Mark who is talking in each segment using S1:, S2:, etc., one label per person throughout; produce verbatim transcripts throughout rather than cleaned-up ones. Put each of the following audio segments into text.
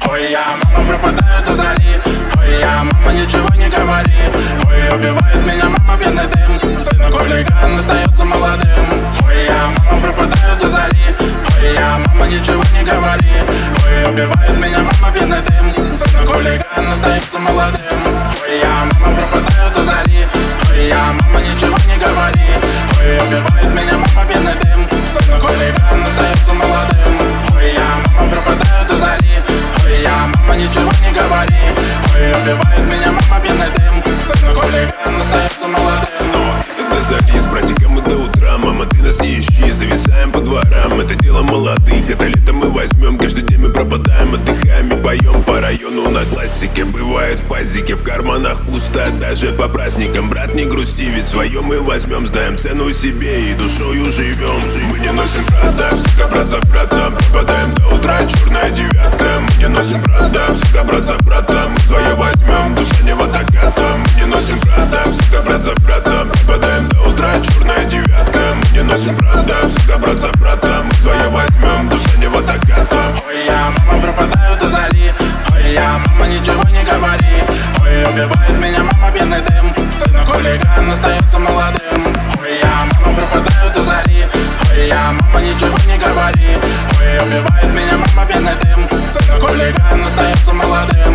S1: Ой, я мама пропадаю до зари. Ой, я мама ничего не говори. Ой, убивает меня мама пьяный дым. Сын хулиган остается молодым. Ой, я мама пропадаю до зари. Ой, я мама ничего не говори. Ой, убивает меня мама пьяный дым. Сын хулиган остается молодым. Ой, я мама пропадаю до зари. Ой, я мама ничего не говори. Ой, убивает меня мама пьяный дым. Сын хулиган остается молодым. Ой, я мама пропадаю до зари. Ой, я мама ничего не говори. Ой, убивает меня мама пьяный дым. Сын хулиган остается молодым.
S2: До зари с братиком и до утра. Мама, ты нас не ищи, зависаем по дворам. Это дело молодых, это лето мы возьмем. Каждый день мы пропадаем, отдыхаем и поем по району на классике. Бывает в пазике, в карманах пусто, даже по праздникам. Брат, не грусти, ведь свое мы возьмем. Знаем цену себе и душою живем. Мы не носим брата, всегда брат за братом. Пропадаем до утра, черная девятка. Мы не носим брата, всегда брат за братом. Мы свое возьмем, душа не в атакатом. Мы не носим брата, всегда брат за братом. Пропадаем до утра, черная девятка. Мы не носим брата, всегда брат за братом. Мы свое возьмем, душа не в атакатом.
S1: Ой, я мама пропадаю до зари. Ой, я мама ничего не говори. Ой, убивает меня мама пьяный дым. Сын хулиган остается молодым. Ой, я мама пропадаю до зари. Ой, я мама ничего не говори. Ой, убивает меня мама пьяный дым. Сын хулиган остается молодым.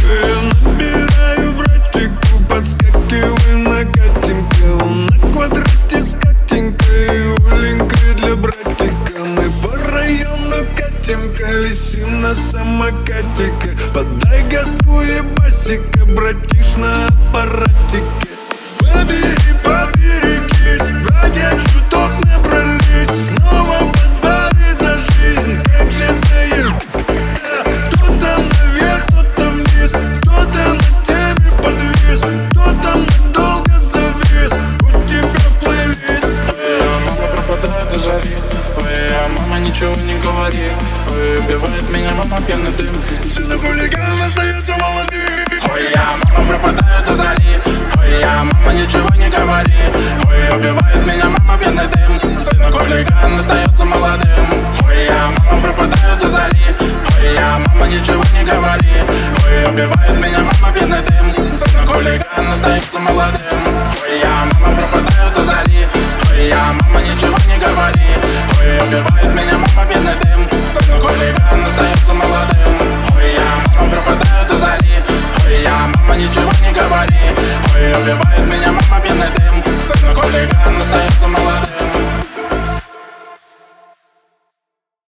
S3: Я набираю братику, подскакиваю на катенька. На квадрате с Катенькой, Оленькой для братика. Мы по району катим, колесим на самокатике. Подай газку и басика, братиш на аппаратике. Побери, поберегись, братья чуток набрались. Снова базары за жизнь, как же заебись. Кто-то наверх, кто-то вниз, кто-то на теме подвис, кто-то надолго завис. У тебя плейлист.
S1: Ой, я мама пропадаю до зари. Ой, я мама ничего не говори. Ой, убивает меня мама пьяный дым.
S3: Сын хулиган остается молодым.
S1: Ой, я мама пропадаю до зари. Ой, я мама ничего не говори. Ой, убивает меня мама пьяный дым. Сын хулиган остается молодым. Ой, я мама пропадаю до зари. Ой, я мама ничего не говори. Ой, убивает меня мама пьяный дым. Сын хулиган остается молодым. Ой, я мама пропадаю до зари. Ой, я мама ничего не говори. Ой, убивает меня